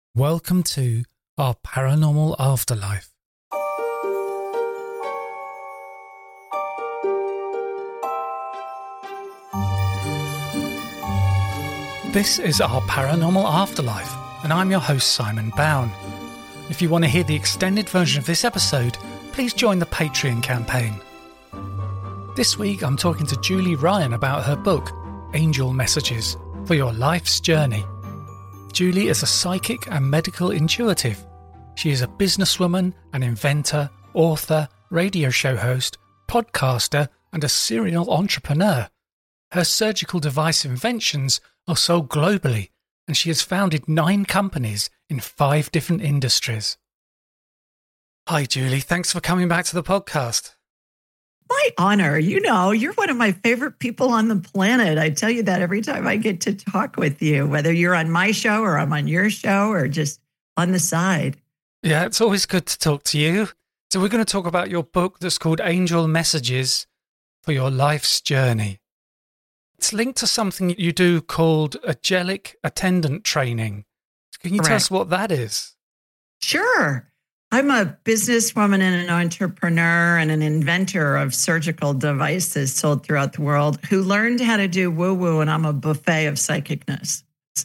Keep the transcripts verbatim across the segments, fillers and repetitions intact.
Welcome to our paranormal afterlife. This is our paranormal afterlife, and I'm your host, Simon Bown. If you want to hear the extended version of this episode, please join the Patreon campaign. This week, I'm talking to Julie Ryan about her book, Angel Messages for Your Life's Journey. Julie is a psychic and medical intuitive. She is a businesswoman, an inventor, author, radio show host, podcaster, and a serial entrepreneur. Her surgical device inventions are sold globally, and she has founded nine companies in five different industries. Hi, Julie. Thanks for coming back to the podcast. My honor. You know, you're one of my favorite people on the planet. I tell you that every time I get to talk with you, whether you're on my show or I'm on your show or just on the side. Yeah, it's always good to talk to you. So we're going to talk about your book that's called Angel Messages for Your Life's Journey. It's linked to something you do called Angelic Attendant Training. Can you Correct. tell us what that is? Sure. I'm a businesswoman and an entrepreneur and an inventor of surgical devices sold throughout the world who learned how to do woo-woo, and I'm a buffet of psychicness.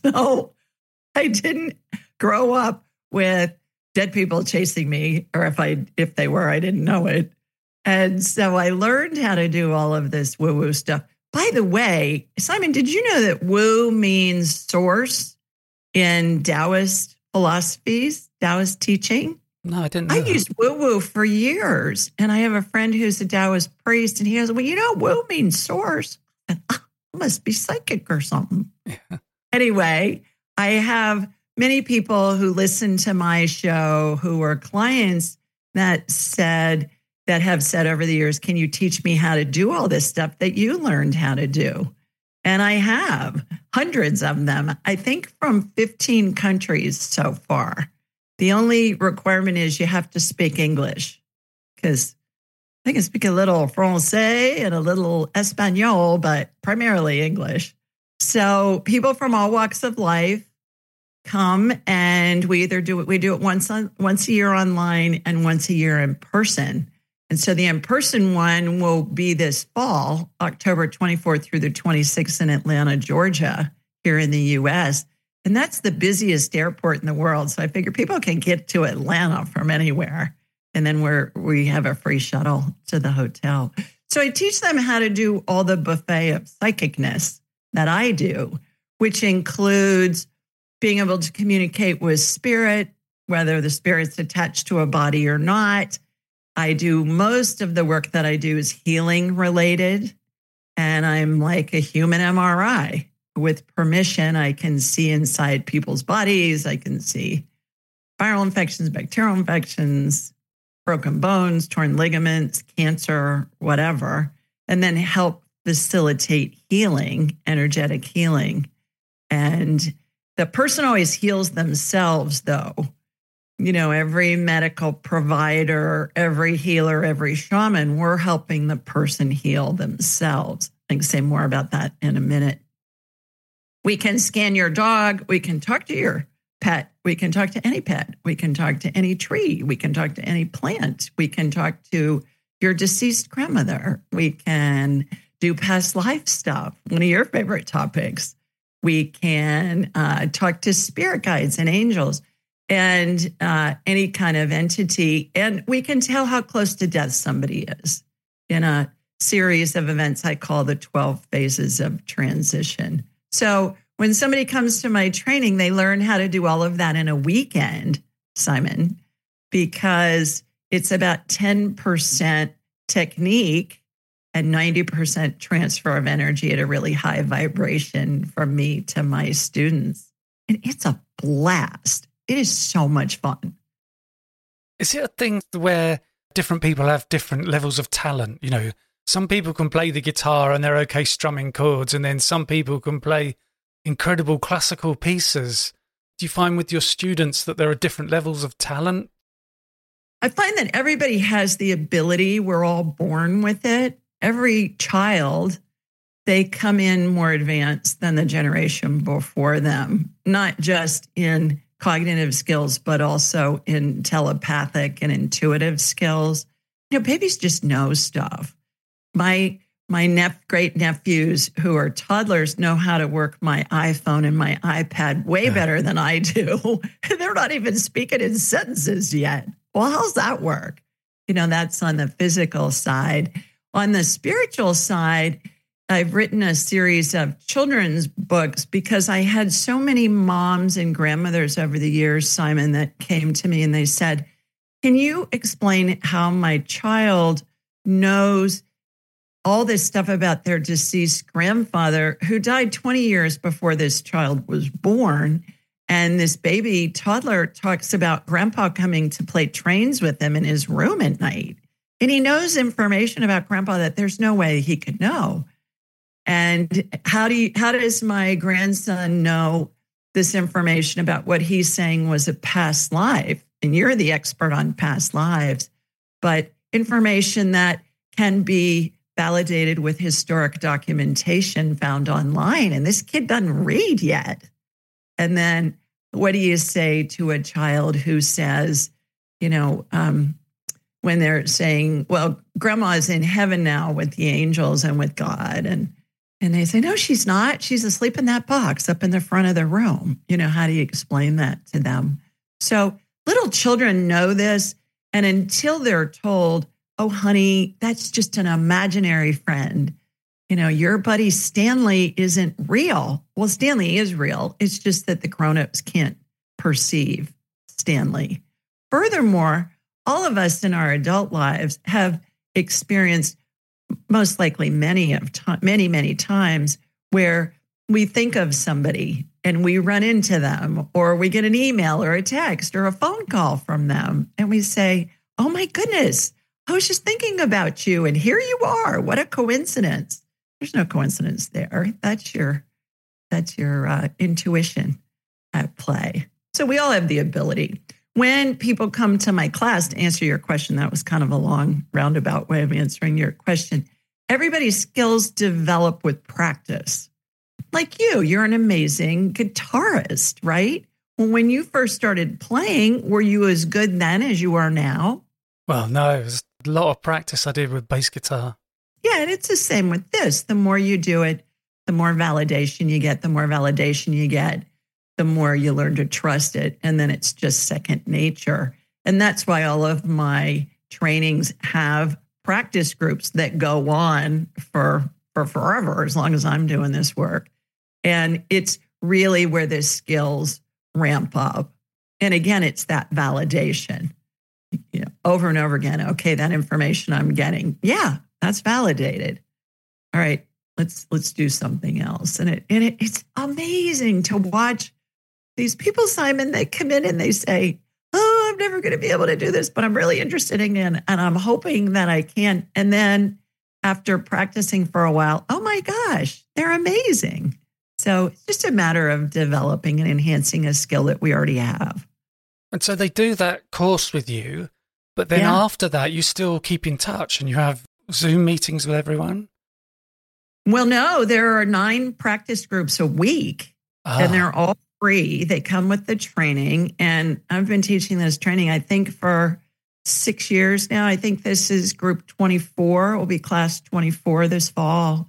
So I didn't grow up with dead people chasing me, or if I if they were, I didn't know it. And so I learned how to do all of this woo-woo stuff. By the way, Simon, did you know that woo means source in Taoist philosophies, Taoist teaching? No, I didn't know I that. used woo-woo for years. And I have a friend who's a Taoist priest, and he goes, well, you know, woo means source. And, ah, I must be psychic or something. Yeah. Anyway, I have many people who listen to my show who are clients that said, that have said over the years, can you teach me how to do all this stuff that you learned how to do? And I have hundreds of them, I think from fifteen countries so far. The only requirement is you have to speak English, because I can speak a little Francais and a little Espanol, but primarily English. So people from all walks of life come, and we either do it, we do it once on, once a year online and once a year in person. And so the in-person one will be this fall, October twenty-fourth through the twenty-sixth in Atlanta, Georgia, here in the U S. And that's the busiest airport in the world. So I figure people can get to Atlanta from anywhere. And then we're, we have a free shuttle to the hotel. So I teach them how to do all the buffet of psychicness that I do, which includes being able to communicate with spirit, whether the spirit's attached to a body or not. I do most of the work that I do is healing related. And I'm like a human M R I. With permission, I can see inside people's bodies. I can see viral infections, bacterial infections, broken bones, torn ligaments, cancer, whatever, and then help facilitate healing, energetic healing. And the person always heals themselves, though. You know, every medical provider, every healer, every shaman, we're helping the person heal themselves. I can say more about that in a minute. We can scan your dog. We can talk to your pet. We can talk to any pet. We can talk to any tree. We can talk to any plant. We can talk to your deceased grandmother. We can do past life stuff, one of your favorite topics. We can uh, talk to spirit guides and angels and uh, any kind of entity. And we can tell how close to death somebody is in a series of events I call the twelve phases of transition. So when somebody comes to my training, they learn how to do all of that in a weekend, Simon, because it's about ten percent technique and ninety percent transfer of energy at a really high vibration from me to my students. And it's a blast. It is so much fun. Is it a thing where different people have different levels of talent? You know, some people can play the guitar and they're okay strumming chords, and then some people can play incredible classical pieces. Do you find with your students that there are different levels of talent? I find that everybody has the ability. We're all born with it. Every child, they come in more advanced than the generation before them, not just in cognitive skills, but also in telepathic and intuitive skills. You know, babies just know stuff. My my nep- great nephews who are toddlers know how to work my iPhone and my iPad way Yeah. better than I do. They're not even speaking in sentences yet. Well, how's that work? You know, that's on the physical side. On the spiritual side, I've written a series of children's books because I had so many moms and grandmothers over the years, Simon, that came to me and they said, can you explain how my child knows all this stuff about their deceased grandfather who died twenty years before this child was born? And this baby toddler talks about grandpa coming to play trains with him in his room at night. And he knows information about grandpa that there's no way he could know. And how do you, how does my grandson know this information about what he's saying was a past life? And you're the expert on past lives, but information that can be validated with historic documentation found online. And this kid doesn't read yet. And then what do you say to a child who says, you know, um, when they're saying, well, grandma's in heaven now with the angels and with God. And And they say, no, she's not. She's asleep in that box up in the front of the room. You know, how do you explain that to them? So little children know this. And until they're told, oh, honey, that's just an imaginary friend. You know, your buddy Stanley isn't real. Well, Stanley is real. It's just that the grownups can't perceive Stanley. Furthermore, all of us in our adult lives have experienced most likely many of time, many, many times where we think of somebody and we run into them, or we get an email or a text or a phone call from them. And we say, oh my goodness, I was just thinking about you. And here you are. What a coincidence. There's no coincidence there. That's your, that's your uh, intuition at play. So we all have the ability. When people come to my class, to answer your question, that was kind of a long roundabout way of answering your question. Everybody's skills develop with practice. Like you, you're an amazing guitarist, right? Well, when you first started playing, were you as good then as you are now? Well, no, it was a lot of practice I did with bass guitar. Yeah, and it's the same with this. The more you do it, the more validation you get, the more validation you get, the more you learn to trust it. And then it's just second nature. And that's why all of my trainings have practice groups that go on for, for forever, as long as I'm doing this work. And it's really where the skills ramp up. And again, it's that validation, you know, over and over again. Okay, that information I'm getting, yeah, that's validated. All right, let's let's do something else. And it and it, it's amazing to watch these people, Simon, that come in and they say, oh, I'm never going to be able to do this, but I'm really interested in it. And I'm hoping that I can. And then after practicing for a while, oh my gosh, they're amazing. So it's just a matter of developing and enhancing a skill that we already have. And so they do that course with you, but then Yeah. after that, you still keep in touch and you have Zoom meetings with everyone? Well, no, there are nine practice groups a week, Ah, and they're all free. They come with the training. And I've been teaching this training, I think, for six years now. I think this is group twenty-four. It will be class twenty-four this fall.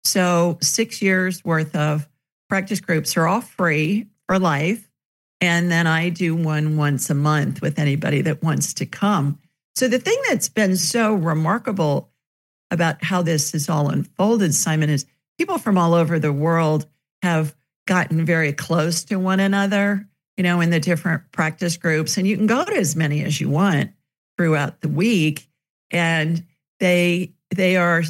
So six years worth of practice groups are all free for life. And then I do one once a month with anybody that wants to come. So the thing that's been so remarkable about how this is all unfolded, Simon, is people from all over the world have gotten very close to one another, you know, in the different practice groups. And you can go to as many as you want throughout the week. And they they are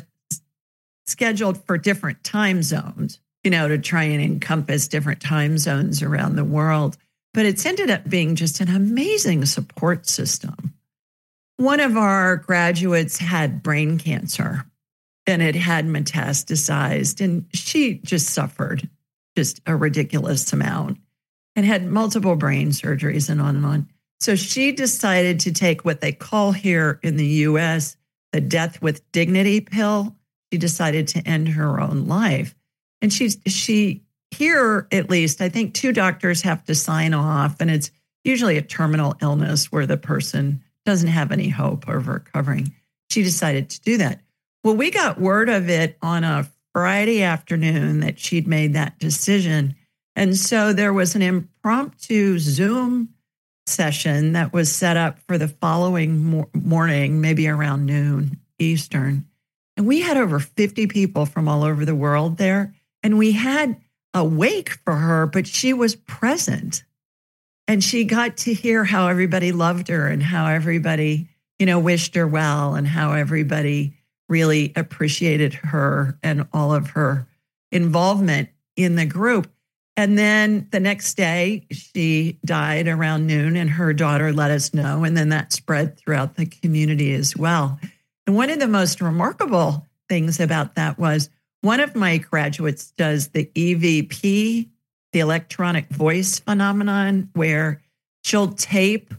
scheduled for different time zones, you know, to try and encompass different time zones around the world. But it's ended up being just an amazing support system. One of our graduates had brain cancer and it had metastasized, and she just suffered just a ridiculous amount and had multiple brain surgeries and on and on. So she decided to take what they call here in the U S the death with dignity pill. She decided to end her own life. And she, she here, at least, I think two doctors have to sign off, and it's usually a terminal illness where the person doesn't have any hope of recovering. She decided to do that. Well, we got word of it on a Friday afternoon that she'd made that decision. And so there was an impromptu Zoom session that was set up for the following mor- morning, maybe around noon Eastern. And we had over fifty people from all over the world there. And we had a wake for her, but she was present. And she got to hear how everybody loved her and how everybody, you know, wished her well and how everybody really appreciated her and all of her involvement in the group. And then the next day, she died around noon, and her daughter let us know. And then that spread throughout the community as well. And one of the most remarkable things about that was one of my graduates does the E V P, the electronic voice phenomenon, where she'll tape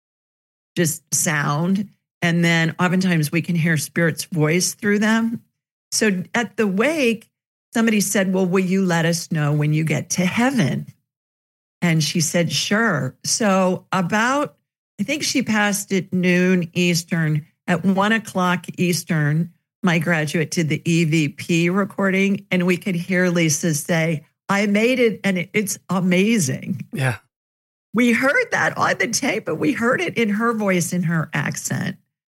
just sound, and then oftentimes we can hear Spirit's voice through them. So at the wake, somebody said, well, will you let us know when you get to heaven? And she said, sure. So about, I think she passed at noon Eastern. At one o'clock Eastern, my graduate did the E V P recording, and we could hear Lisa say, I made it, and it, it's amazing. Yeah. We heard that on the tape, but we heard it in her voice, in her accent.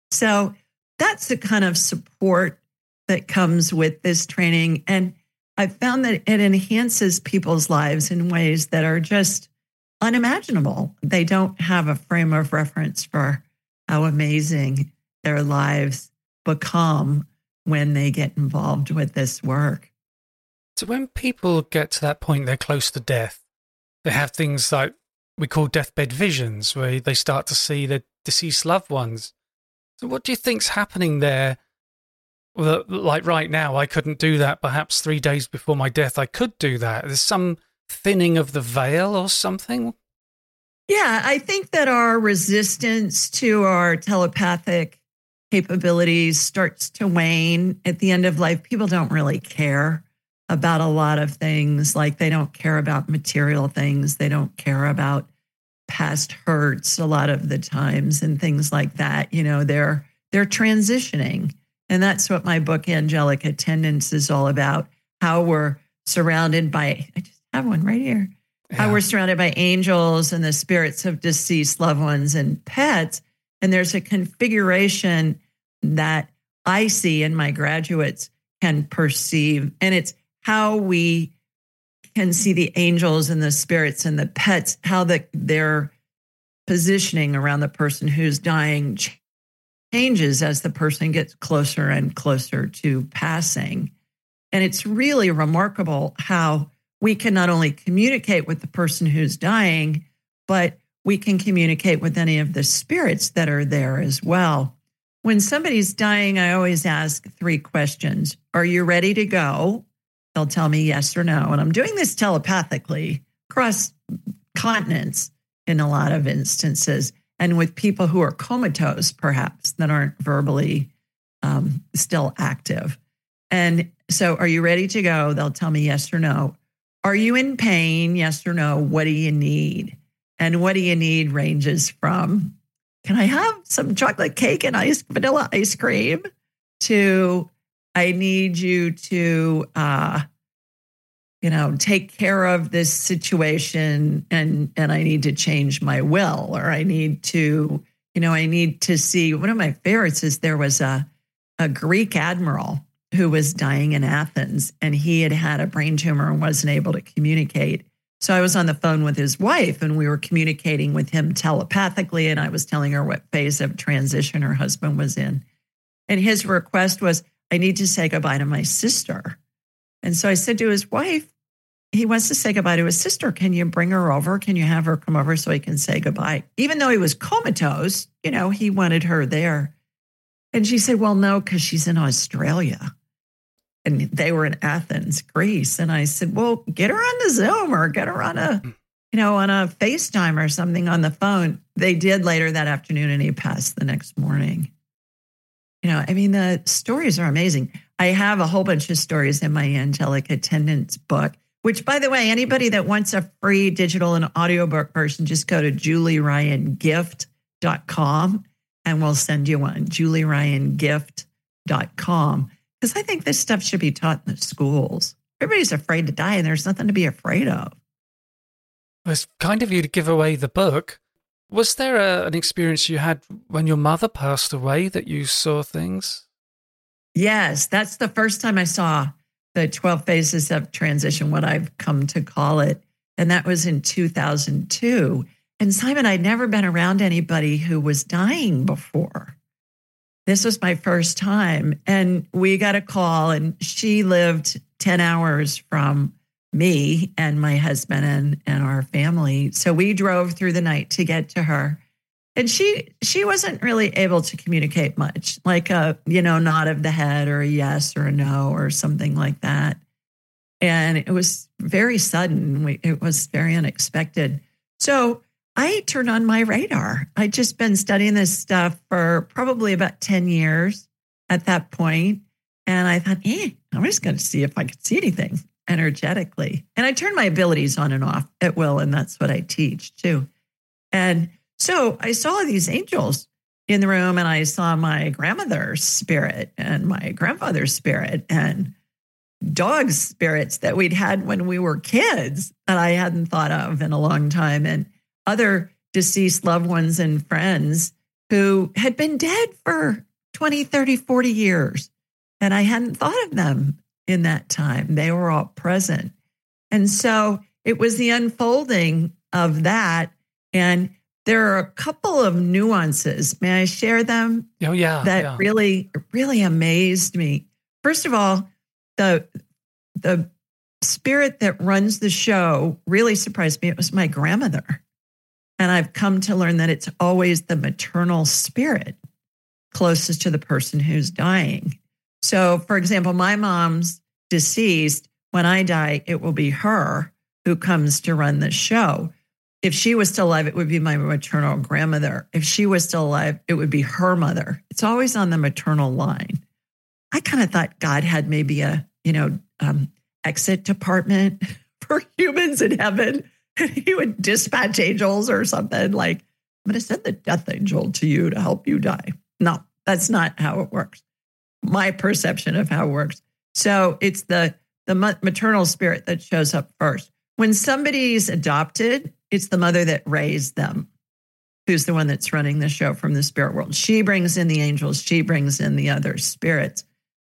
So that's the kind of support that comes with this training. And I've found that it enhances people's lives in ways that are just unimaginable. They don't have a frame of reference for how amazing their lives become when they get involved with this work. So when people get to that point, they're close to death, they have things like we call deathbed visions, where they start to see their deceased loved ones. So what do you think's happening there? Well, like right now, I couldn't do that. Perhaps three days before my death, I could do that. There's some thinning of the veil or something? Yeah, I think that our resistance to our telepathic capabilities starts to wane at the end of life. People don't really care about a lot of things. Like they don't care about material things. They don't care about past hurts a lot of the times and things like that. You know, they're they're transitioning. And that's what my book, Angelic Attendants, is all about. How we're surrounded by, I just have one right here. Yeah. How we're surrounded by angels and the spirits of deceased loved ones and pets. And there's a configuration that I see and my graduates can perceive. And it's how we can see the angels and the spirits and the pets, how the, their positioning around the person who's dying changes as the person gets closer and closer to passing. And it's really remarkable how we can not only communicate with the person who's dying, but we can communicate with any of the spirits that are there as well. When somebody's dying, I always ask three questions. Are you ready to go? They'll tell me yes or no. And I'm doing this telepathically across continents in a lot of instances, and with people who are comatose, perhaps, that aren't verbally um, still active. And so, are you ready to go? They'll tell me yes or no. Are you in pain? Yes or no. What do you need? And what do you need ranges from, can I have some chocolate cake and ice, vanilla ice cream, to I need you to, uh, you know, take care of this situation, and and I need to change my will, or I need to, you know, I need to see. One of my favorites is there was a a Greek admiral who was dying in Athens, and he had had a brain tumor and wasn't able to communicate. So I was on the phone with his wife, and we were communicating with him telepathically, and I was telling her what phase of transition her husband was in. And his request was, I need to say goodbye to my sister. And so I said to his wife, he wants to say goodbye to his sister. Can you bring her over? Can you have her come over so he can say goodbye? Even though he was comatose, you know, he wanted her there. And she said, well, no, because she's in Australia. And they were in Athens, Greece. And I said, well, get her on the Zoom or get her on a, you know, on a FaceTime or something on the phone. They did later that afternoon, and he passed the next morning. You know, I mean, the stories are amazing. I have a whole bunch of stories in my Angelic Attendants book. which, by the way, anybody that wants a free digital and audiobook version, just go to julie ryan gift dot com and we'll send you one, julie ryan gift dot com. Because I think this stuff should be taught in the schools. Everybody's afraid to die and there's nothing to be afraid of. It's kind of you to give away the book. Was there a, an experience you had when your mother passed away that you saw things? Yes, that's the first time I saw the twelve phases of transition, what I've come to call it. And that was in two thousand two. And Simon, I'd never been around anybody who was dying before. This was my first time. And we got a call, and she lived ten hours from me and my husband and, and our family. So we drove through the night to get to her. And she she wasn't really able to communicate much, like a, you know, nod of the head or a yes or a no or something like that. And it was very sudden. We, it was very unexpected. So I turned on my radar. I'd just been studying this stuff for probably about ten years at that point. And I thought, eh, I'm just going to see if I could see anything energetically. And I turn my abilities on and off at will. And that's what I teach too. And so I saw these angels in the room, and I saw my grandmother's spirit and my grandfather's spirit and dog spirits that we'd had when we were kids that I hadn't thought of in a long time, and other deceased loved ones and friends who had been dead for twenty, thirty, forty years. And I hadn't thought of them in that time. They were all present. And so it was the unfolding of that. And there are a couple of nuances. May I share them? Oh, yeah. That yeah. really, really amazed me. First of all, the the spirit that runs the show really surprised me. It was my grandmother. And I've come to learn that it's always the maternal spirit closest to the person who's dying. So, for example, my mom's deceased. When I die, it will be her who comes to run the show. If she was still alive, it would be my maternal grandmother. If she was still alive, it would be her mother. It's always on the maternal line. I kind of thought God had maybe a, you know, um, exit department for humans in heaven. And he would dispatch angels or something like, I'm going to send the death angel to you to help you die. No, that's not how it works. My perception of how it works. So it's the, the maternal spirit that shows up first. When somebody's adopted, it's the mother that raised them, who's the one that's running the show from the spirit world. She brings in the angels. She brings in the other spirits.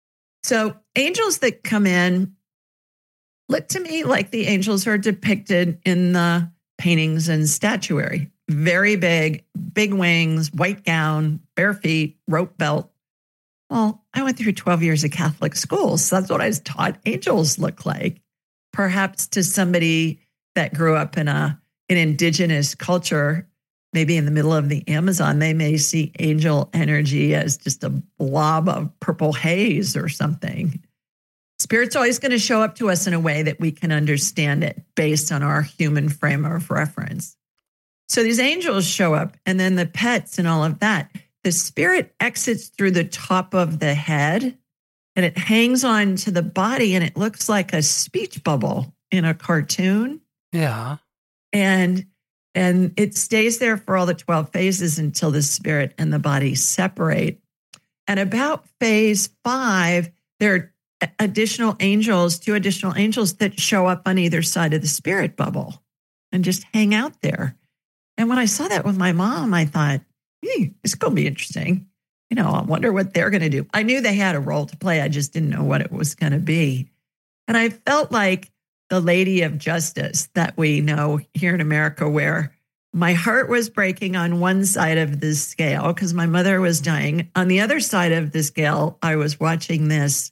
So angels that come in look to me like the angels are depicted in the paintings and statuary. Very big, big wings, white gown, bare feet, rope belt. Well, I went through twelve years of Catholic schools. So that's what I was taught angels look like. Perhaps to somebody that grew up in a an indigenous culture, maybe in the middle of the Amazon, they may see angel energy as just a blob of purple haze or something. Spirit's always going to show up to us in a way that we can understand it based on our human frame of reference. So these angels show up, and then the pets and all of that. The spirit exits through the top of the head, and it hangs on to the body, and it looks like a speech bubble in a cartoon. Yeah. And and it stays there for all the twelve phases until the spirit and the body separate. And about phase five, there are additional angels, two additional angels that show up on either side of the spirit bubble and just hang out there. And when I saw that with my mom, I thought, hey, it's going to be interesting. You know, I wonder what they're going to do. I knew they had a role to play. I just didn't know what it was going to be. And I felt like the Lady of Justice that we know here in America, where my heart was breaking on one side of the scale because my mother was dying. On the other side of the scale, I was watching this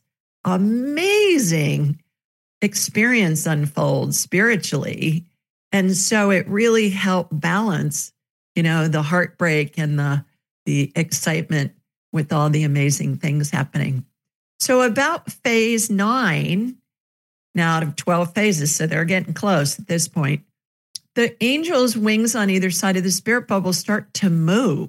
amazing experience unfold spiritually. And so it really helped balance, you know, the heartbreak and the, the excitement with all the amazing things happening. So about phase nine, now out of twelve phases, so they're getting close at this point, the angels' wings on either side of the spirit bubble start to move.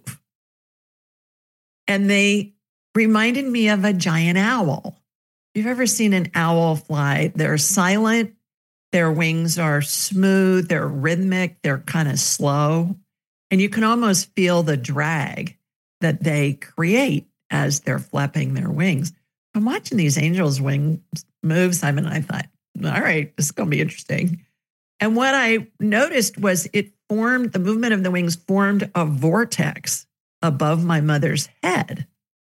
And they reminded me of a giant owl. If you've ever seen an owl fly, they're silent, Their wings are smooth, they're rhythmic, they're kind of slow. And you can almost feel the drag that they create as they're flapping their wings. I'm watching these angels' wings move, Simon, and I thought, all right, this is going to be interesting. And what I noticed was it formed, the movement of the wings formed a vortex above my mother's head.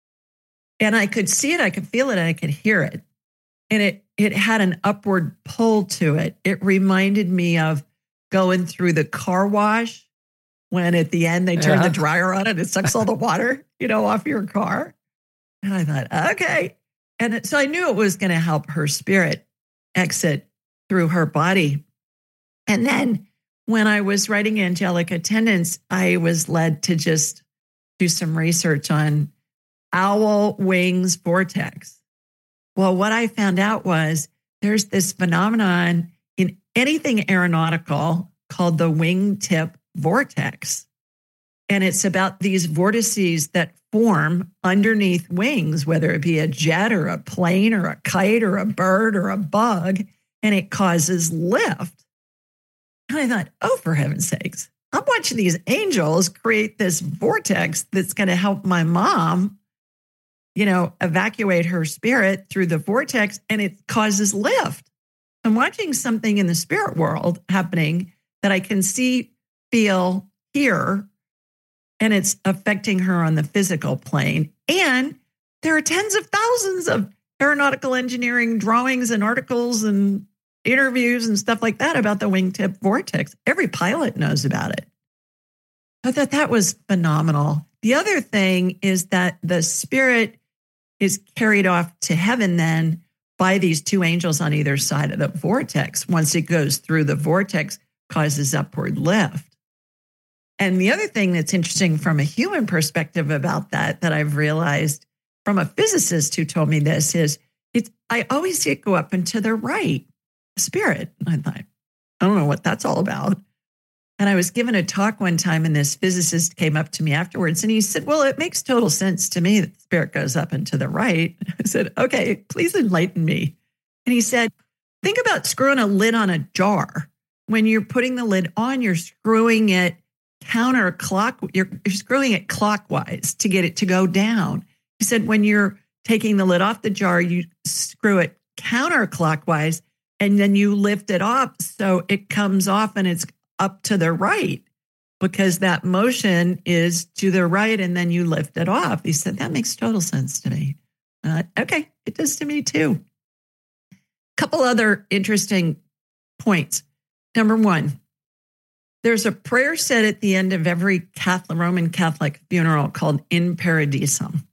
And I could see it, I could feel it, and I could hear it. And it it had an upward pull to it. It reminded me of going through the car wash when at the end they turn Yeah. the dryer on and it sucks all the water, you know, off your car. And I thought, okay. And it, so I knew it was going to help her spirit exit through her body. And then when I was writing Angelic Attendants, I was led to just do some research on owl wings vortex. Well, what I found out was there's this phenomenon in anything aeronautical called the wingtip vortex. And it's about these vortices that form underneath wings, whether it be a jet or a plane or a kite or a bird or a bug, and it causes lift. And I thought, oh, for heaven's sakes, I'm watching these angels create this vortex that's going to help my mom, you know, evacuate her spirit through the vortex, and it causes lift. I'm watching something in the spirit world happening that I can see, feel, hear, and it's affecting her on the physical plane. And there are tens of thousands of aeronautical engineering drawings and articles and interviews and stuff like that about the wingtip vortex. Every pilot knows about it. I thought that was phenomenal. The other thing is that the spirit is carried off to heaven then by these two angels on either side of the vortex. Once it goes through, the vortex causes upward lift. And the other thing that's interesting from a human perspective about that, that I've realized from a physicist who told me this, is it's I always see it go up and to the right, spirit. I thought, I don't know what that's all about. And I was given a talk one time, and this physicist came up to me afterwards, and he said, well, it makes total sense to me that the spirit goes up and to the right. I said, okay, please enlighten me. And he said, think about screwing a lid on a jar. When you're putting the lid on, you're screwing it counterclock, you're, you're screwing it clockwise to get it to go down. He said, when you're taking the lid off the jar, you screw it counterclockwise, and then you lift it up so it comes off and it's up to the right, because that motion is to the right, and then you lift it off. He said, that makes total sense to me. Uh, okay, it does to me too. A couple other interesting points. Number one, there's a prayer said at the end of every Catholic, Roman Catholic funeral called In Paradisum.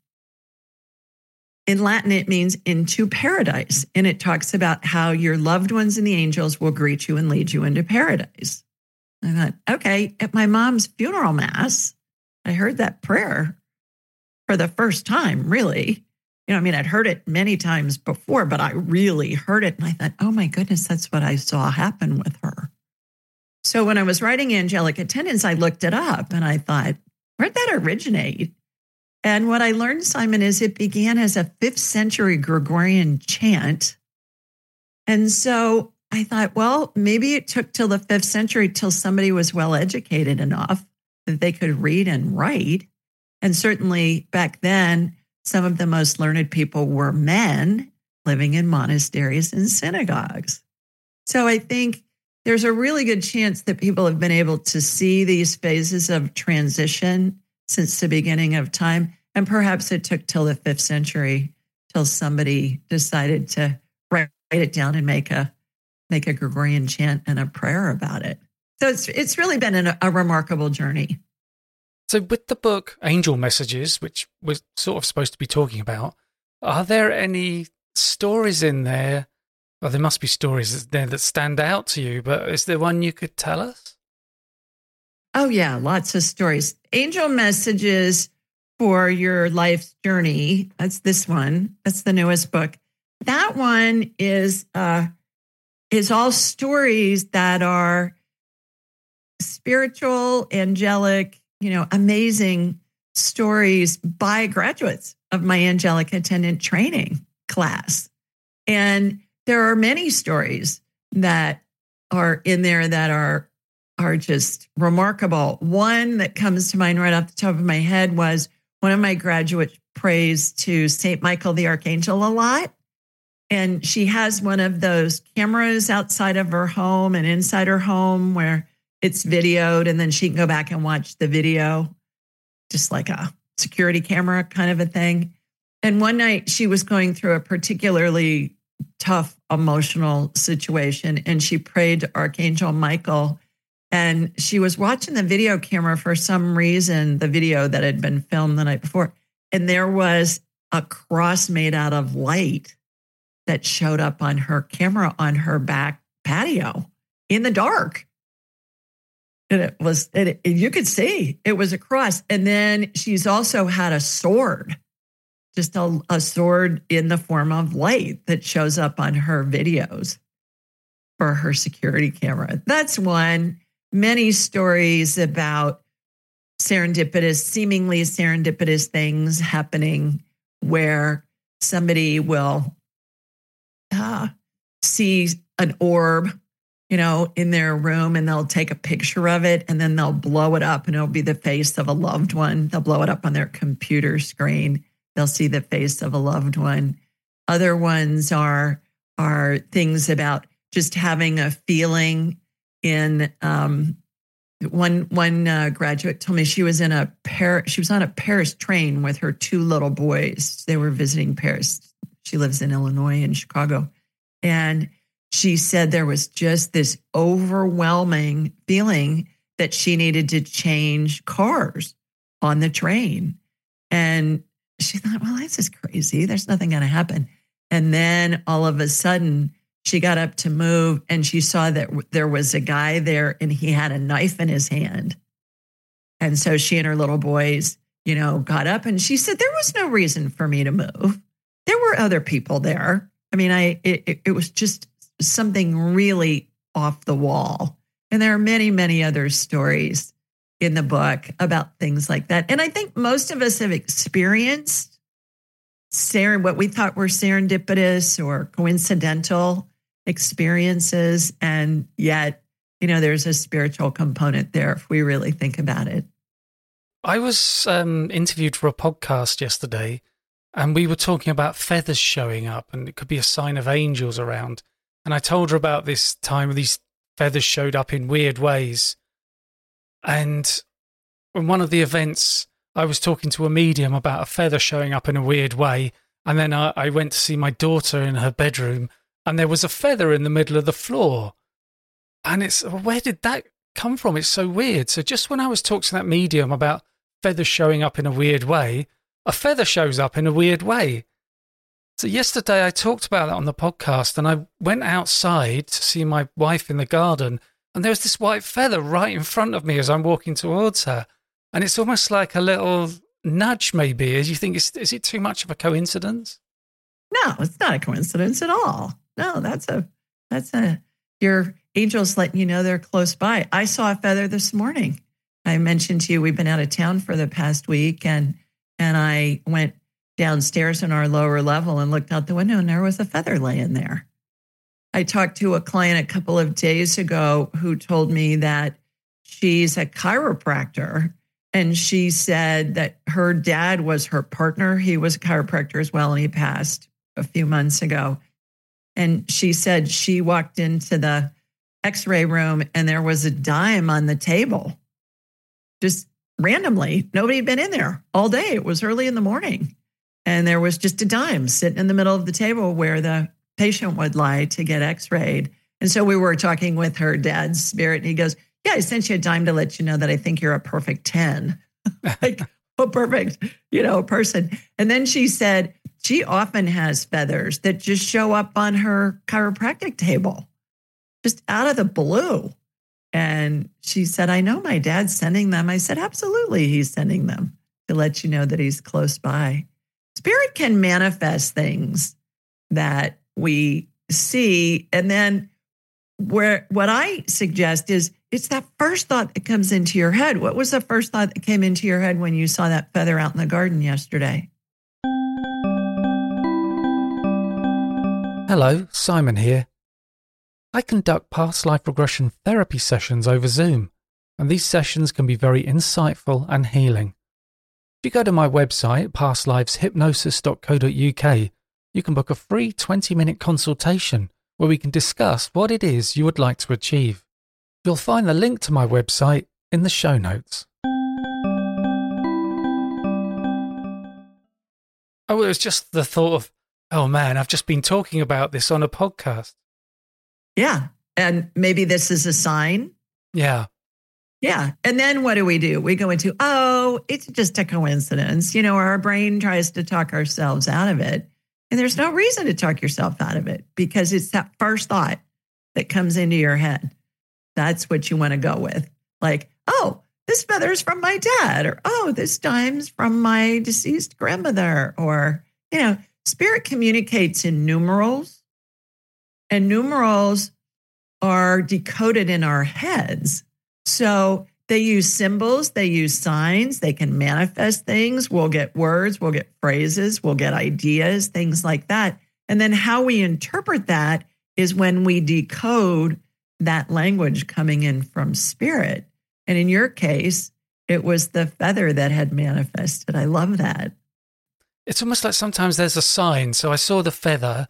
In Latin, it means into paradise. And it talks about how your loved ones and the angels will greet you and lead you into paradise. I thought, okay, at my mom's funeral mass, I heard that prayer for the first time, really. You know, I mean, I'd heard it many times before, but I really heard it. And I thought, oh my goodness, that's what I saw happen with her. So when I was writing Angelic Attendants, I looked it up and I thought, where'd that originate? And what I learned, Simon, is it began as a fifth century Gregorian chant. And so I thought, well, maybe it took till the fifth century till somebody was well educated enough that they could read and write. And certainly back then, some of the most learned people were men living in monasteries and synagogues. So I think there's a really good chance that people have been able to see these phases of transition since the beginning of time. And perhaps it took till the fifth century till somebody decided to write it down and make a make a Gregorian chant and a prayer about it. So it's it's really been an, a remarkable journey. So with the book Angel Messages, which we're sort of supposed to be talking about, are there any stories in there? Well, there must be stories there that stand out to you, but is there one you could tell us? Oh, yeah, lots of stories. Angel Messages for Your Life's Journey. That's this one. That's the newest book. That one is uh, is all stories that are spiritual, angelic, you know, amazing stories by graduates of my Angelic Attendant training class. And there are many stories that are in there that are are just remarkable. One that comes to mind right off the top of my head was one of my graduates prays to Saint Michael the Archangel a lot. And she has one of those cameras outside of her home and inside her home where it's videoed, and then she can go back and watch the video, just like a security camera kind of a thing. And one night she was going through a particularly tough emotional situation, and she prayed to Archangel Michael. And she was watching the video camera for some reason, the video that had been filmed the night before. And there was a cross made out of light that showed up on her camera on her back patio in the dark. And it was, it, you could see it was a cross. And then she's also had a sword, just a, a sword in the form of light that shows up on her videos for her security camera. That's one. Many stories about serendipitous, seemingly serendipitous things happening where somebody will uh, see an orb, you know, in their room, and they'll take a picture of it, and then they'll blow it up, and it'll be the face of a loved one. They'll blow it up on their computer screen. They'll see the face of a loved one. Other ones are, are things about just having a feeling in, um, one, one uh, graduate told me she was in a Paris, she was on a Paris train with her two little boys. They were visiting Paris. She lives in Illinois and Chicago. And she said there was just this overwhelming feeling that she needed to change cars on the train. And she thought, well, this is crazy. There's nothing going to happen. And then all of a sudden, she got up to move, and she saw that there was a guy there, and he had a knife in his hand. And so she and her little boys, you know, got up, and she said, there was no reason for me to move. There were other people there. I mean, I it, it was just something really off the wall. And there are many, many other stories in the book about things like that. And I think most of us have experienced ser- what we thought were serendipitous or coincidental experiences. And yet, you know, there's a spiritual component there if we really think about it. I was um, interviewed for a podcast yesterday, and we were talking about feathers showing up, and it could be a sign of angels around. And I told her about this time where these feathers showed up in weird ways. And in one of the events, I was talking to a medium about a feather showing up in a weird way. And then I, I went to see my daughter in her bedroom, and there was a feather in the middle of the floor. And it's, where did that come from? It's so weird. So just when I was talking to that medium about feathers showing up in a weird way, a feather shows up in a weird way. So yesterday I talked about that on the podcast, and I went outside to see my wife in the garden, and there was this white feather right in front of me as I'm walking towards her. And it's almost like a little nudge, maybe, as you think, is, is it too much of a coincidence? No, it's not a coincidence at all. No, that's a, that's a, your angels letting you know they're close by. I saw a feather this morning. I mentioned to you, we've been out of town for the past week, and, and I went downstairs in our lower level and looked out the window, and there was a feather laying there. I talked to a client a couple of days ago who told me that she's a chiropractor, and she said that her dad was her partner. He was a chiropractor as well, and he passed a few months ago. And she said she walked into the x-ray room, and there was a dime on the table, just randomly. Nobody had been in there all day. It was early in the morning. And there was just a dime sitting in the middle of the table where the patient would lie to get x-rayed. And so we were talking with her dad's spirit, and he goes, yeah, I sent you a dime to let you know that I think you're a perfect ten, like a perfect, you know, person. And then she said she often has feathers that just show up on her chiropractic table, just out of the blue. And she said, I know my dad's sending them. I said, absolutely, he's sending them to let you know that he's close by. Spirit can manifest things that we see. And then where what I suggest is it's that first thought that comes into your head. What was the first thought that came into your head when you saw that feather out in the garden yesterday? Hello, Simon here. I conduct past life regression therapy sessions over Zoom, and these sessions can be very insightful and healing. If you go to my website, past lives hypnosis dot co dot uk, you can book a free twenty-minute consultation where we can discuss what it is you would like to achieve. You'll find the link to my website in the show notes. Oh, it was just the thought of, oh man, I've just been talking about this on a podcast. Yeah. And maybe this is a sign. Yeah. Yeah. And then what do we do? We go into, oh, it's just a coincidence. You know, our brain tries to talk ourselves out of it. And there's no reason to talk yourself out of it because it's that first thought that comes into your head. That's what you want to go with. Like, oh, this feather's from my dad, or, oh, this dime's from my deceased grandmother, or, you know, spirit communicates in numerals, and numerals are decoded in our heads. So they use symbols, they use signs, they can manifest things. We'll get words, we'll get phrases, we'll get ideas, things like that. And then how we interpret that is when we decode that language coming in from spirit. And in your case, it was the feather that had manifested. I love that. It's almost like sometimes there's a sign. So I saw the feather.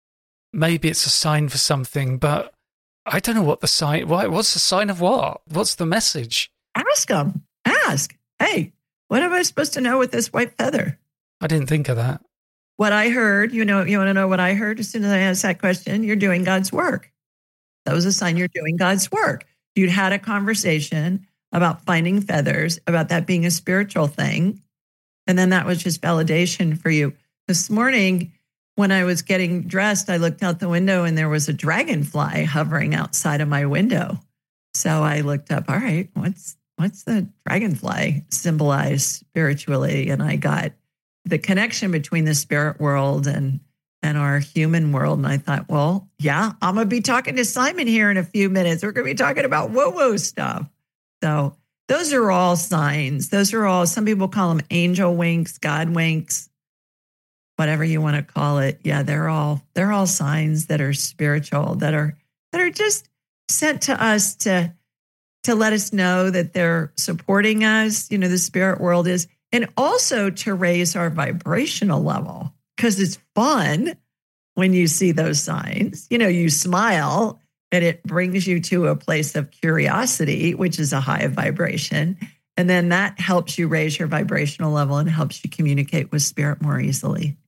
Maybe it's a sign for something, but I don't know what the sign, why, what's the sign of what? What's the message? Ask them. Ask. Hey, what am I supposed to know with this white feather? I didn't think of that. What I heard, you know, you want to know what I heard as soon as I asked that question? You're doing God's work. That was a sign you're doing God's work. You'd had a conversation about finding feathers, about that being a spiritual thing. And then that was just validation for you. This morning, when I was getting dressed, I looked out the window and there was a dragonfly hovering outside of my window. So I looked up, all right, what's what's the dragonfly symbolize spiritually? And I got the connection between the spirit world and, and our human world. And I thought, well, yeah, I'm going to be talking to Simon here in a few minutes. We're going to be talking about woo-woo stuff. So those are all signs. Those are all, some people call them angel winks, God winks, whatever you want to call it. Yeah, they're all they're all signs that are spiritual, that are that are just sent to us to to let us know that they're supporting us. You know, the spirit world is, and also to raise our vibrational level, because it's fun when you see those signs. You know, you smile and it brings you to a place of curiosity, which is a high vibration. And then that helps you raise your vibrational level and helps you communicate with spirit more easily.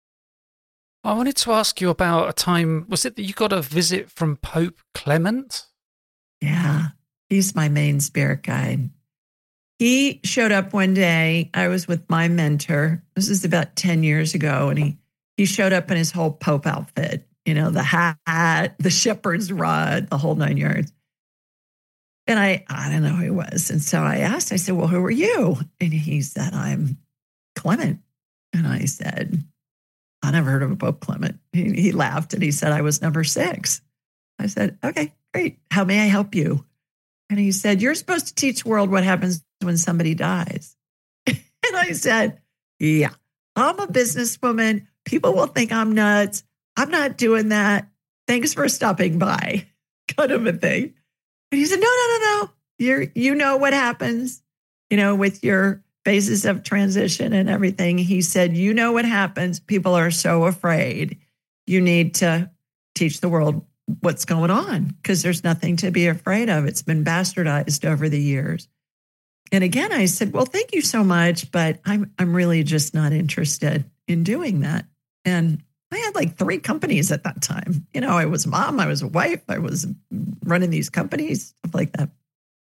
I wanted to ask you about a time, was it that you got a visit from Pope Clement? Yeah, he's my main spirit guide. He showed up one day. I was with my mentor. This is about ten years ago. And he, he showed up in his whole Pope outfit, you know, the hat, the shepherd's rod, the whole nine yards. And I, I don't know who he was. And so I asked, I said, well, who are you? And he said, I'm Clement. And I said, I never heard of a Pope Clement. He, he laughed and he said, I was number six. I said, okay, great. How may I help you? And he said, you're supposed to teach the world what happens when somebody dies. And I said, yeah, I'm a businesswoman. People will think I'm nuts. I'm not doing that. Thanks for stopping by, kind of a thing. And he said, no, no, no, no. You're, you know what happens, you know, with your phases of transition and everything. He said, you know what happens. People are so afraid. You need to teach the world what's going on because there's nothing to be afraid of. It's been bastardized over the years. And again, I said, well, thank you so much, but I'm I'm really just not interested in doing that. And I had like three companies at that time. You know, I was a mom, I was a wife, I was running these companies, stuff like that.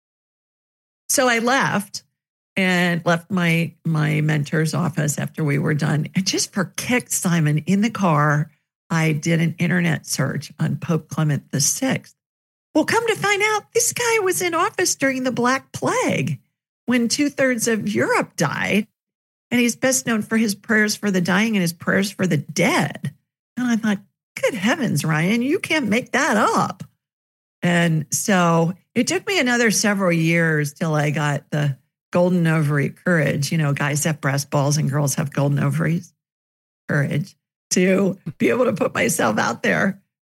So I left and left my my mentor's office after we were done. And just for kicks, Simon, in the car, I did an internet search on Pope Clement the Sixth. Well, come to find out, this guy was in office during the Black Plague when two-thirds of Europe died. And he's best known for his prayers for the dying and his prayers for the dead. And I thought, good heavens, Ryan, you can't make that up. And so it took me another several years till I got the golden ovary courage. You know, guys have breast balls and girls have golden ovaries. Courage to be able to put myself out there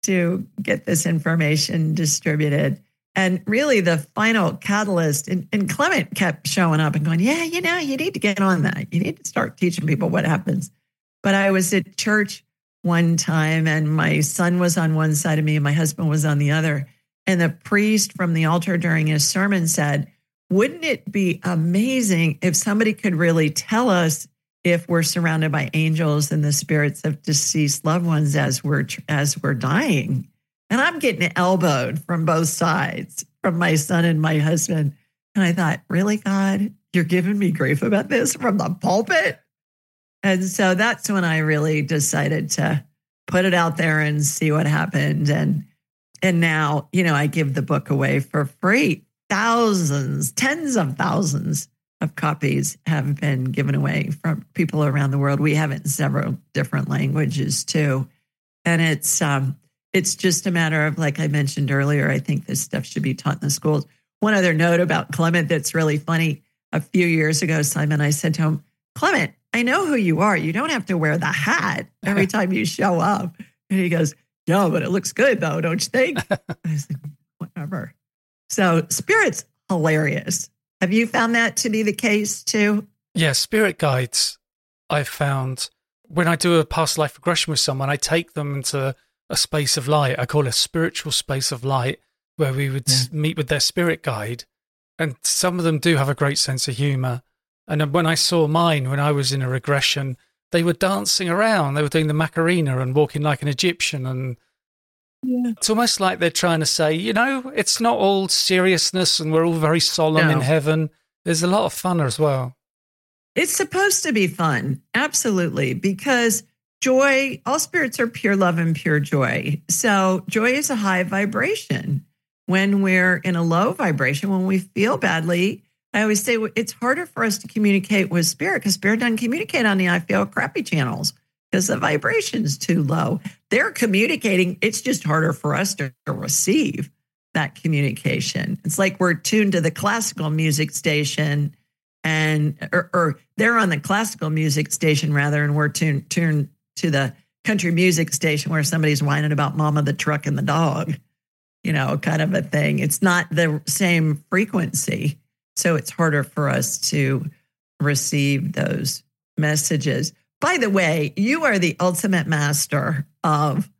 to get this information distributed. And really the final catalyst, and, and Clement kept showing up and going, yeah, you know, you need to get on that. You need to start teaching people what happens. But I was at church one time and my son was on one side of me and my husband was on the other. And the priest from the altar during his sermon said, wouldn't it be amazing if somebody could really tell us if we're surrounded by angels and the spirits of deceased loved ones as we're as we're dying? And I'm getting elbowed from both sides, from my son and my husband. And I thought, really, God, you're giving me grief about this from the pulpit? And so that's when I really decided to put it out there and see what happened. And and now, you know, I give the book away for free. Thousands, tens of thousands of copies have been given away from people around the world. We have it in several different languages too. And it's um, it's just a matter of, like I mentioned earlier, I think this stuff should be taught in the schools. One other note about Clement that's really funny. A few years ago, Simon, I said to him, Clement, I know who you are. You don't have to wear the hat every time you show up. And he goes, no, but it looks good though, don't you think? I was like, whatever. So spirit's hilarious. Have you found that to be the case too? Yeah, spirit guides, I've found when I do a past life regression with someone, I take them into a space of light. I call it a spiritual space of light where we would yeah. meet with their spirit guide. And some of them do have a great sense of humor. And when I saw mine, when I was in a regression, they were dancing around. They were doing the Macarena and walking like an Egyptian. And yeah. it's almost like they're trying to say, you know, it's not all seriousness and we're all very solemn no. in heaven. There's a lot of fun as well. It's supposed to be fun. Absolutely. Because joy, all spirits are pure love and pure joy. So joy is a high vibration. When we're in a low vibration, when we feel badly, I always say it's harder for us to communicate with spirit because spirit doesn't communicate on the I feel crappy channels because the vibration's too low. They're communicating. It's just harder for us to receive that communication. It's like we're tuned to the classical music station and or, or they're on the classical music station rather, and we're tuned, tuned to the country music station where somebody's whining about mama, the truck, and the dog, you know, kind of a thing. It's not the same frequency. So it's harder for us to receive those messages. By the way, you are the ultimate master of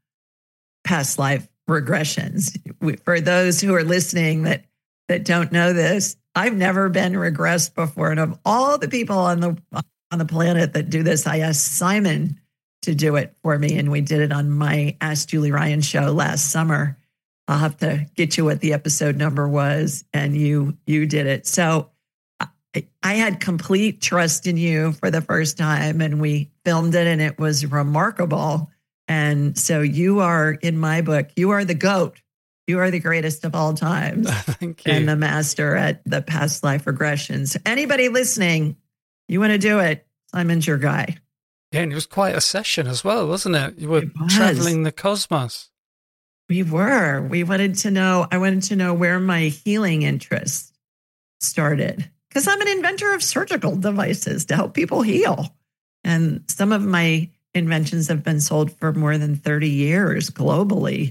past life regressions. For those who are listening that, that don't know this, I've never been regressed before. And of all the people on the on the planet that do this, I asked Simon to do it for me. And we did it on my Ask Julie Ryan show last summer. I'll have to get you what the episode number was, and you you did it. So I, I had complete trust in you for the first time, and we filmed it, and it was remarkable. And so you are, in my book, you are the GOAT. You are the greatest of all times. Thank you. And the master at the past life regressions. Anybody listening, you want to do it, Simon's your guy. Yeah, and it was quite a session as well, wasn't it? You were traveling the cosmos. We were. We wanted to know, I wanted to know where my healing interest started. Because I'm an inventor of surgical devices to help people heal. And some of my inventions have been sold for more than thirty years globally.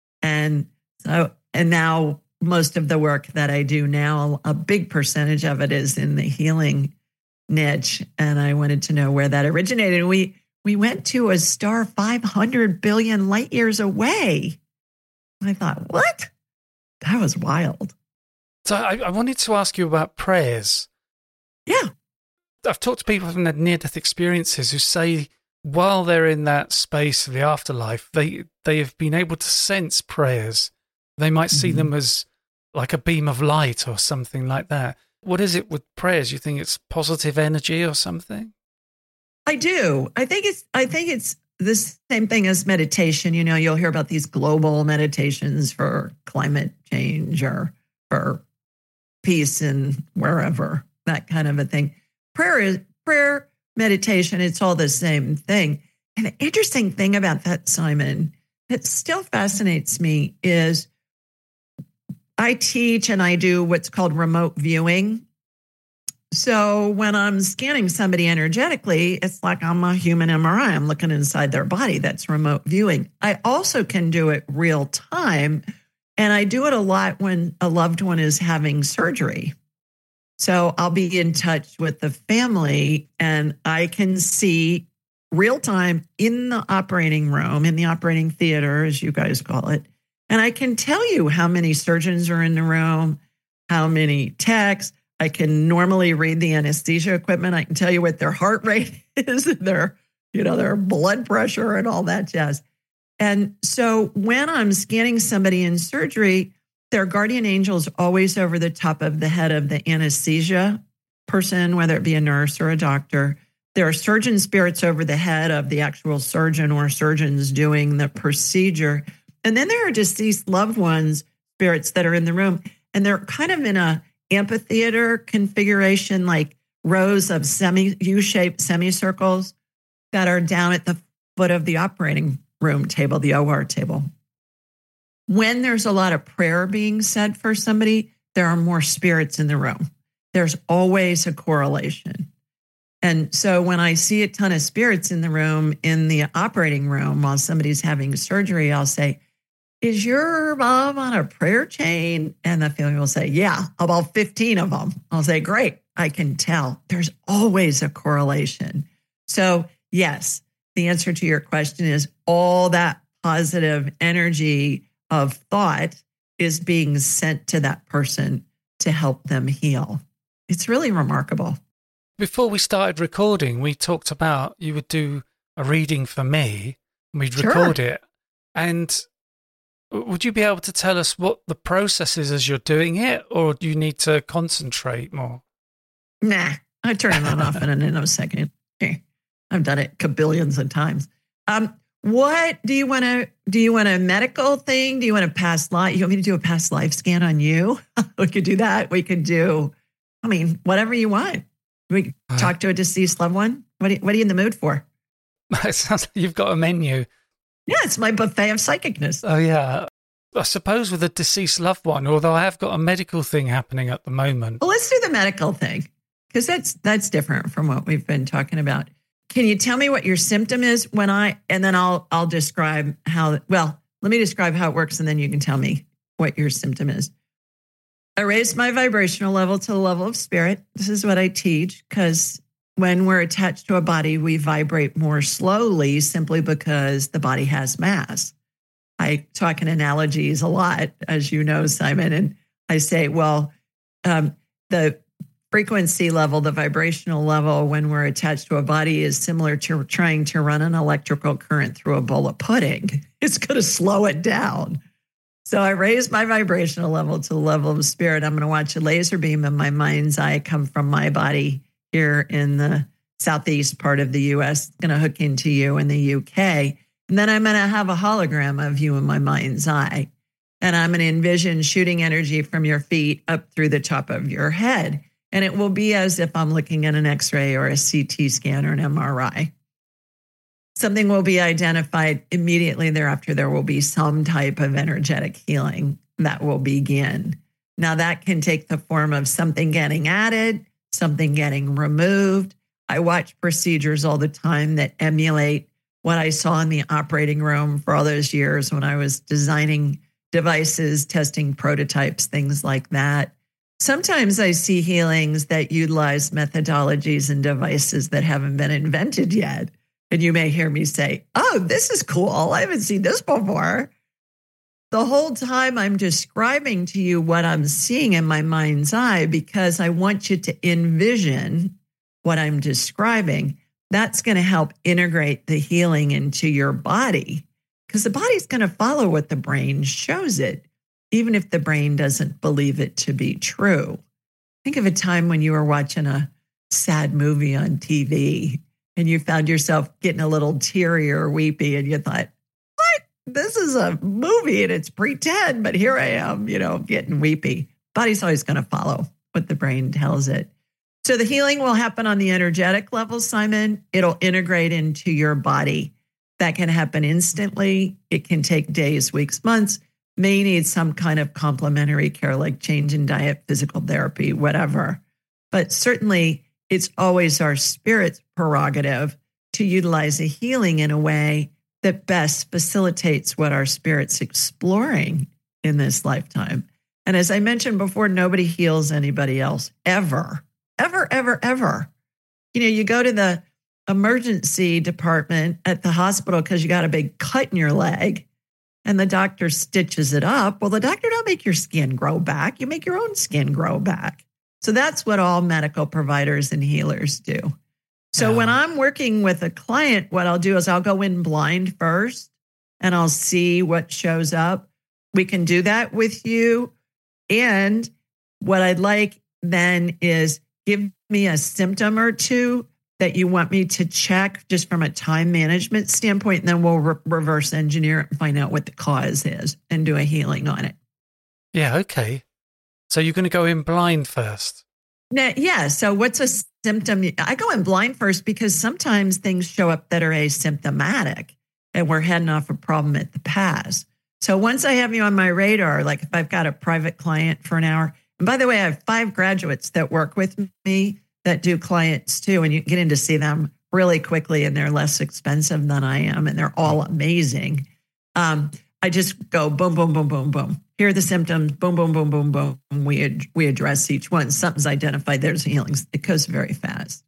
And so, and now most of the work that I do now, a big percentage of it is in the healing niche. And I wanted to know where that originated. We, we went to a star five hundred billion light years away. I thought, what? That was wild. So I, I wanted to ask you about prayers. Yeah. I've talked to people from their near-death experiences who say while they're in that space of the afterlife, they, they have been able to sense prayers. They might see mm-hmm. them as like a beam of light or something like that. What is it with prayers? You think it's positive energy or something? I do. I think it's, I think it's, the same thing as meditation. You know, you'll hear about these global meditations for climate change or for peace and wherever, that kind of a thing. Prayer is prayer, meditation, it's all the same thing. And the interesting thing about that, Simon, that still fascinates me is I teach and I do what's called remote viewing. So when I'm scanning somebody energetically, it's like I'm a human M R I. I'm looking inside their body. That's remote viewing. I also can do it real time. And I do it a lot when a loved one is having surgery. So I'll be in touch with the family and I can see real time in the operating room, in the operating theater, as you guys call it. And I can tell you how many surgeons are in the room, how many techs. I can normally read the anesthesia equipment. I can tell you what their heart rate is, their, you know, their blood pressure and all that jazz. And so when I'm scanning somebody in surgery, their guardian angel is always over the top of the head of the anesthesia person, whether it be a nurse or a doctor. There are surgeon spirits over the head of the actual surgeon or surgeons doing the procedure. And then there are deceased loved ones, spirits that are in the room, and they're kind of in a amphitheater configuration, like rows of semi U-shaped semicircles that are down at the foot of the operating room table, the O R table. When there's a lot of prayer being said for somebody, there are more spirits in the room. There's always a correlation. And so when I see a ton of spirits in the room, in the operating room, while somebody's having surgery, I'll say, is your mom on a prayer chain? And the family will say, yeah, about fifteen of them. I'll say, great, I can tell. There's always a correlation. So yes, the answer to your question is all that positive energy of thought is being sent to that person to help them heal. It's really remarkable. Before we started recording, we talked about you would do a reading for me and we'd Sure. record it. And would you be able to tell us what the process is as you're doing it, or do you need to concentrate more? Nah, I turn it on off in a nanosecond. Okay. I've done it kabillions of times. Um, what do you want to, do you want a medical thing? Do you want a past life? You want me to do a past life scan on you? We could do that. We could do, I mean, whatever you want. We could talk to a deceased loved one. What are you, what are you in the mood for? It sounds like you've got a menu. Yeah, it's my buffet of psychicness. Oh, yeah. I suppose with a deceased loved one, although I have got a medical thing happening at the moment. Well, let's do the medical thing because that's that's different from what we've been talking about. Can you tell me what your symptom is when I, and then I'll I'll describe how, well, let me describe how it works and then you can tell me what your symptom is. I raise my vibrational level to the level of spirit. This is what I teach because when we're attached to a body, we vibrate more slowly simply because the body has mass. I talk in analogies a lot, as you know, Simon, and I say, well, um, the frequency level, the vibrational level when we're attached to a body is similar to trying to run an electrical current through a bowl of pudding. It's going to slow it down. So I raise my vibrational level to the level of spirit. I'm going to watch a laser beam in my mind's eye come from my body here in the southeast part of the U S. It's going to hook into you in the U K. And then I'm going to have a hologram of you in my mind's eye. And I'm going to envision shooting energy from your feet up through the top of your head. And it will be as if I'm looking at an X-ray or a C T scan or an M R I. Something will be identified immediately thereafter. There will be some type of energetic healing that will begin. Now, that can take the form of something getting added, something getting removed. I watch procedures all the time that emulate what I saw in the operating room for all those years when I was designing devices, testing prototypes, things like that. Sometimes I see healings that utilize methodologies and devices that haven't been invented yet. And you may hear me say, oh, this is cool. I haven't seen this before. The whole time I'm describing to you what I'm seeing in my mind's eye because I want you to envision what I'm describing. That's going to help integrate the healing into your body because the body's going to follow what the brain shows it, even if the brain doesn't believe it to be true. Think of a time when you were watching a sad movie on T V and you found yourself getting a little teary or weepy and you thought, what? This is a movie and it's pretend, but here I am, you know, getting weepy. Body's always going to follow what the brain tells it. So the healing will happen on the energetic level, Simon. It'll integrate into your body. That can happen instantly. It can take days, weeks, months. May need some kind of complementary care like change in diet, physical therapy, whatever. But certainly it's always our spirit's prerogative to utilize a healing in a way that best facilitates what our spirit's exploring in this lifetime. And as I mentioned before, nobody heals anybody else ever, ever, ever, ever. You know, you go to the emergency department at the hospital because you got a big cut in your leg and the doctor stitches it up. Well, the doctor don't make your skin grow back. You make your own skin grow back. So that's what all medical providers and healers do. So Yeah. when I'm working with a client, what I'll do is I'll go in blind first and I'll see what shows up. We can do that with you. And what I'd like then is give me a symptom or two that you want me to check just from a time management standpoint. And then we'll re- reverse engineer it and find out what the cause is and do a healing on it. Yeah, okay. So you're going to go in blind first? Now, yeah. So what's a symptom? I go in blind first because sometimes things show up that are asymptomatic and we're heading off a problem at the pass. So once I have you on my radar, like if I've got a private client for an hour, and by the way, I have five graduates that work with me that do clients too, and you get in to see them really quickly and they're less expensive than I am and they're all amazing. Um, I just go boom, boom, boom, boom, boom. Here are the symptoms, boom, boom, boom, boom, boom. We, ad- we address each one. Something's identified, there's healings. It goes very fast.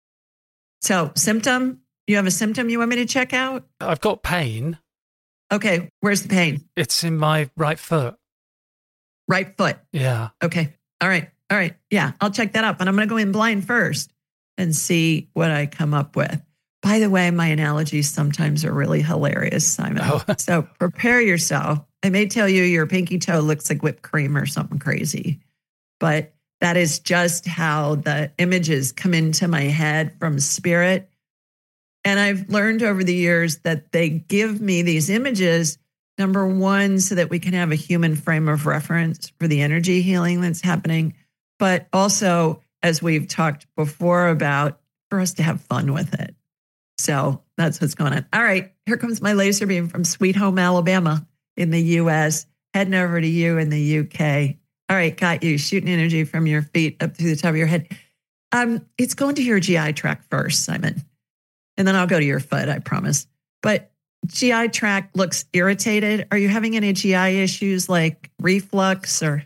So symptom, you have a symptom you want me to check out? I've got pain. Okay, where's the pain? It's in my right foot. Right foot. Yeah. Okay. All right. All right. Yeah, I'll check that up. And I'm going to go in blind first and see what I come up with. By the way, my analogies sometimes are really hilarious, Simon. Oh. So prepare yourself. I may tell you your pinky toe looks like whipped cream or something crazy, but that is just how the images come into my head from spirit. And I've learned over the years that they give me these images, number one, so that we can have a human frame of reference for the energy healing that's happening, but also, as we've talked before about, for us to have fun with it. So that's what's going on. All right, here comes my laser beam from Sweet Home, Alabama in the U S, heading over to you in the U K. All right, got you, shooting energy from your feet up through the top of your head. Um, it's going to your G I tract first, Simon. And then I'll go to your foot, I promise. But G I tract looks irritated. Are you having any G I issues like reflux or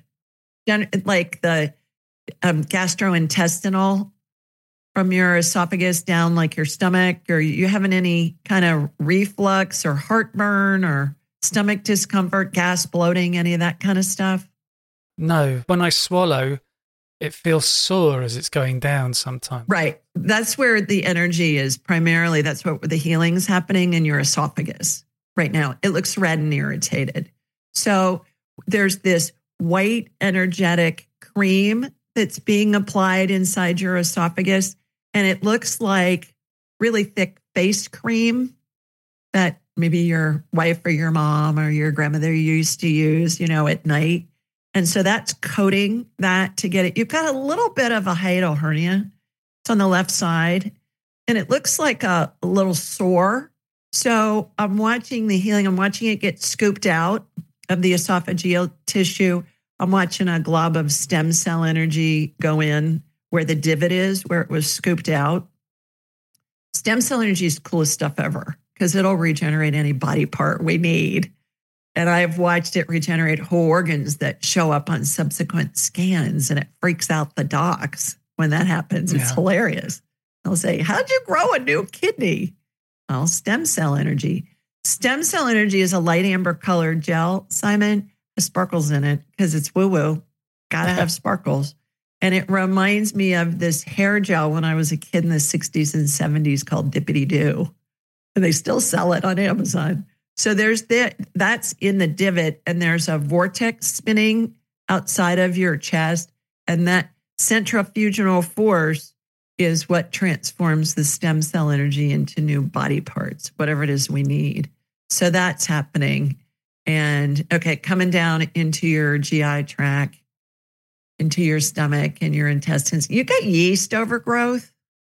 like the um, gastrointestinal from your esophagus down like your stomach? Or are you having any kind of reflux or heartburn or stomach discomfort, gas, bloating, any of that kind of stuff? No. When I swallow, it feels sore as it's going down sometimes. Right. That's where the energy is primarily. That's what the healing's happening in your esophagus right now. It looks red and irritated. So there's this white energetic cream that's being applied inside your esophagus. And it looks like really thick face cream that maybe your wife or your mom or your grandmother used to use, you know, at night. And so that's coating that to get it. You've got a little bit of a hiatal hernia. It's on the left side. And it looks like a, a little sore. So I'm watching the healing. I'm watching it get scooped out of the esophageal tissue. I'm watching a glob of stem cell energy go in where the divot is, where it was scooped out. Stem cell energy is the coolest stuff ever because it'll regenerate any body part we need. And I've watched it regenerate whole organs that show up on subsequent scans, and it freaks out the docs when that happens. It's Yeah. hilarious. They'll say, how'd you grow a new kidney? Well, stem cell energy. Stem cell energy is a light amber colored gel, Simon. Has sparkles in it because it's woo-woo. Got to have sparkles. And it reminds me of this hair gel when I was a kid in the sixties and seventies called Dippity Doo. And they still sell it on Amazon. So there's that, that's in the divot, and there's a vortex spinning outside of your chest. And that centrifugal force is what transforms the stem cell energy into new body parts, whatever it is we need. So that's happening. And okay, coming down into your G I tract, into your stomach and your intestines. You got yeast overgrowth.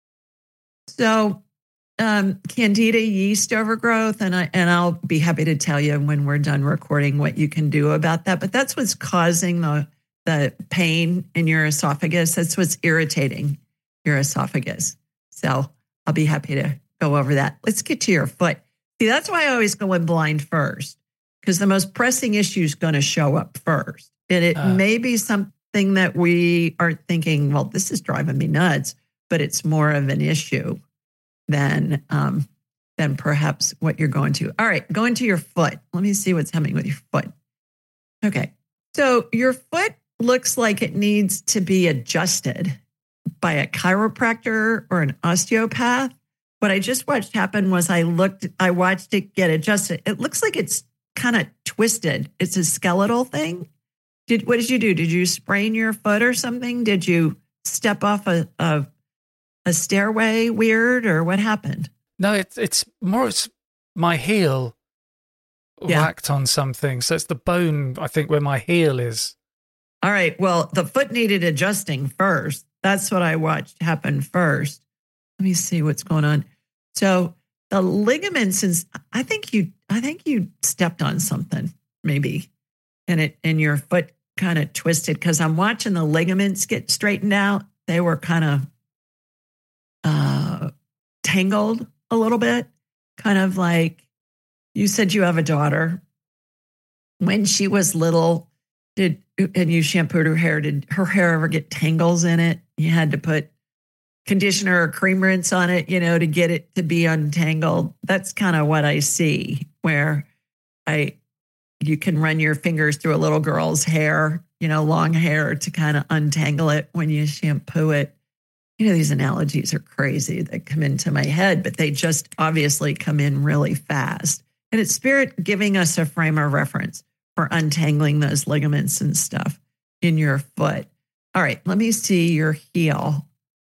So um, candida yeast overgrowth, and I and I'll be happy to tell you when we're done recording what you can do about that. But that's what's causing the the pain in your esophagus. That's what's irritating your esophagus. So I'll be happy to go over that. Let's get to your foot. See, that's why I always go in blind first, because the most pressing issue is going to show up first. And it uh. may be something that we are thinking, well, this is driving me nuts, but it's more of an issue than um, than perhaps what you're going to. All right, going to your foot. Let me see what's happening with your foot. Okay, so your foot looks like it needs to be adjusted by a chiropractor or an osteopath. What I just watched happen was I looked, I watched it get adjusted. It looks like it's kind of twisted. It's a skeletal thing. Did what did you do? Did you sprain your foot or something? Did you step off a a, a stairway weird, or what happened? No, it's it's more it's my heel yeah. whacked on something. So it's the bone, I think, where my heel is. All right. Well, the foot needed adjusting first. That's what I watched happen first. Let me see what's going on. So the ligaments, is, I think you, I think you stepped on something maybe, and it and your foot kind of twisted, because I'm watching the ligaments get straightened out. They were kind of uh, tangled a little bit, kind of like you said you have a daughter. When she was little, did and you shampooed her hair, did her hair ever get tangles in it? You had to put conditioner or cream rinse on it, you know, to get it to be untangled. That's kind of what I see, where I you can run your fingers through a little girl's hair, you know, long hair, to kind of untangle it when you shampoo it. You know, these analogies are crazy that come into my head, but they just obviously come in really fast. And it's spirit giving us a frame of reference for untangling those ligaments and stuff in your foot. All right, let me see your heel.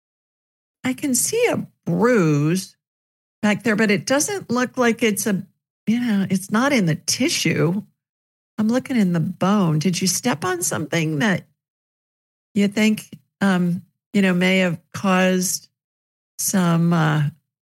I can see a bruise back there, but it doesn't look like it's a, you know, it's not in the tissue. I'm looking in the bone. Did you step on something that you think, um, you know, may have caused some uh,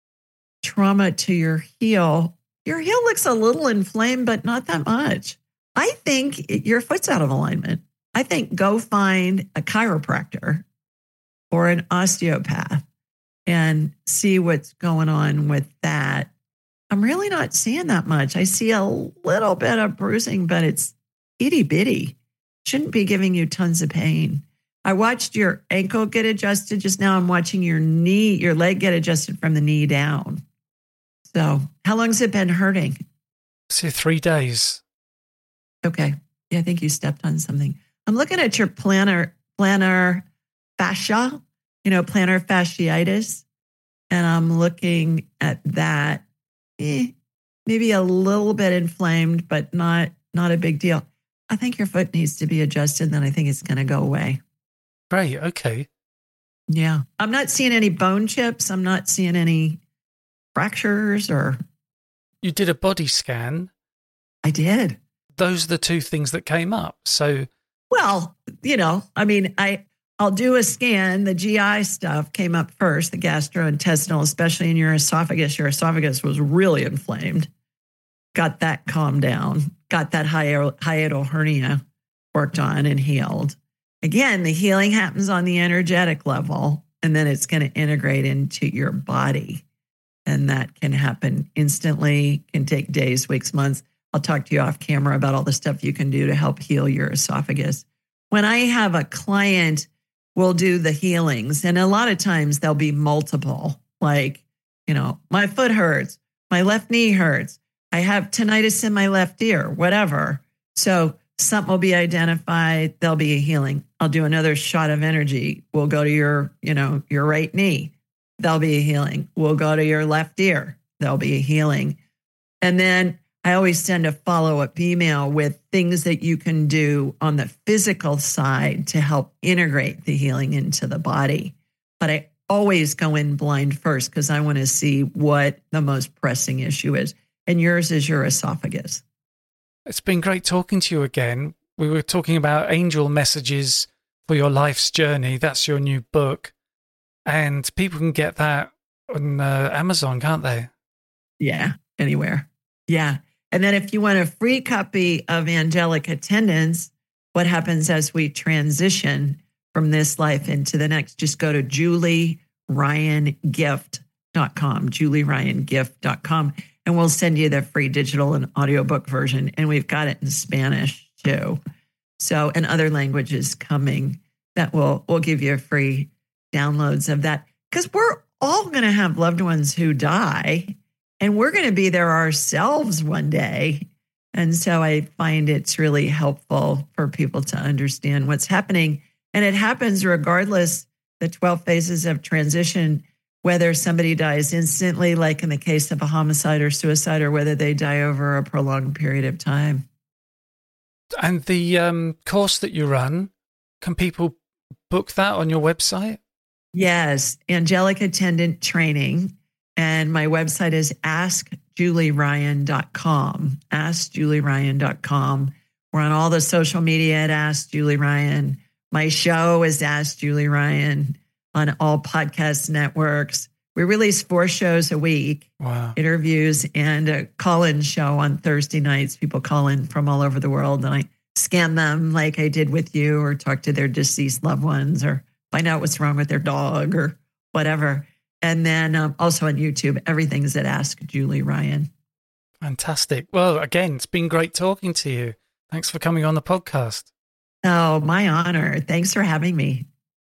trauma to your heel? Your heel looks a little inflamed, but not that much. I think your foot's out of alignment. I think go find a chiropractor or an osteopath and see what's going on with that. I'm really not seeing that much. I see a little bit of bruising, but it's itty bitty. Shouldn't be giving you tons of pain. I watched your ankle get adjusted just now. I'm watching your knee, your leg get adjusted from the knee down. So how long has it been hurting? Say three days. Okay. Yeah, I think you stepped on something. I'm looking at your plantar, plantar fascia, you know, plantar fasciitis. And I'm looking at that. Eh, maybe a little bit inflamed, but not, not a big deal. I think your foot needs to be adjusted, then I think it's going to go away. Great. Okay. Yeah. I'm not seeing any bone chips. I'm not seeing any fractures or. You did a body scan. I did. Those are the two things that came up. So, well, you know, I mean, I, I'll do a scan. The G I stuff came up first, the gastrointestinal, especially in your esophagus. Your esophagus was really inflamed. Got that calmed down. Got that hiatal hernia worked on and healed. Again, the healing happens on the energetic level, and then it's going to integrate into your body. And that can happen instantly, can take days, weeks, months. I'll talk to you off camera about all the stuff you can do to help heal your esophagus. When I have a client, we'll do the healings. And a lot of times they'll be multiple, like, you know, my foot hurts, my left knee hurts, I have tinnitus in my left ear, whatever. So something will be identified. There'll be a healing. I'll do another shot of energy. We'll go to your, you know, your right knee. There'll be a healing. We'll go to your left ear. There'll be a healing. And then I always send a follow-up email with things that you can do on the physical side to help integrate the healing into the body. But I always go in blind first because I want to see what the most pressing issue is. And yours is your esophagus. It's been great talking to you again. We were talking about angel messages for your life's journey. That's your new book. And people can get that on uh, Amazon, can't they? Yeah, anywhere. Yeah. And then if you want a free copy of Angelic Attendants, what happens as we transition from this life into the next, just go to julie ryan gift dot com, julie ryan gift dot com, and we'll send you the free digital and audiobook version. And we've got it in Spanish too. So, and other languages coming that will will give you free downloads of that, because we're all going to have loved ones who die, and we're going to be there ourselves one day. And so I find it's really helpful for people to understand what's happening. And it happens regardless, the twelve phases of transition, whether somebody dies instantly, like in the case of a homicide or suicide, or whether they die over a prolonged period of time. And the um, course that you run, can people book that on your website? Yes, Angelic Attendant Training. And my website is ask julie ryan dot com, ask julie ryan dot com. We're on all the social media at Ask Julie Ryan. My show is Ask Julie Ryan on all podcast networks. We release four shows a week, wow. interviews, and a call-in show on Thursday nights. People call in from all over the world, and I scan them like I did with you, or talk to their deceased loved ones, or find out what's wrong with their dog or whatever. And then um, also on YouTube, everything's at Ask Julie Ryan. Fantastic. Well, again, it's been great talking to you. Thanks for coming on the podcast. Oh, my honor. Thanks for having me.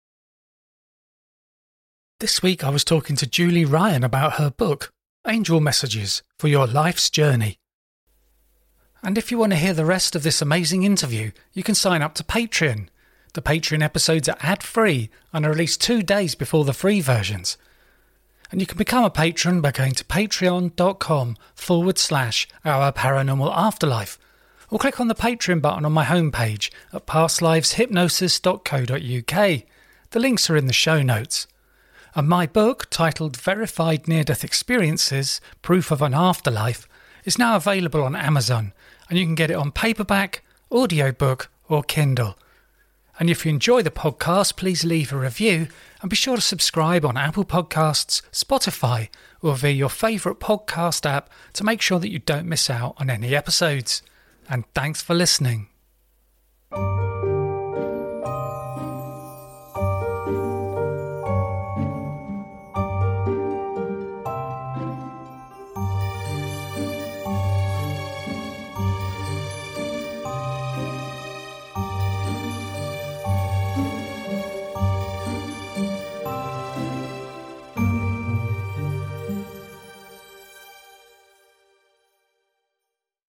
This week, I was talking to Julie Ryan about her book, Angel Messages for Your Life's Journey. And if you want to hear the rest of this amazing interview, you can sign up to Patreon. The Patreon episodes are ad-free and are released two days before the free versions. And you can become a patron by going to patreon.com forward slash our paranormal afterlife, or click on the Patreon button on my homepage at past lives hypnosis dot co dot uk. The links are in the show notes. And my book, titled Verified Near-Death Experiences, Proof of an Afterlife, is now available on Amazon, and you can get it on paperback, audiobook, or Kindle. And if you enjoy the podcast, please leave a review and be sure to subscribe on Apple Podcasts, Spotify, or via your favourite podcast app to make sure that you don't miss out on any episodes. And thanks for listening.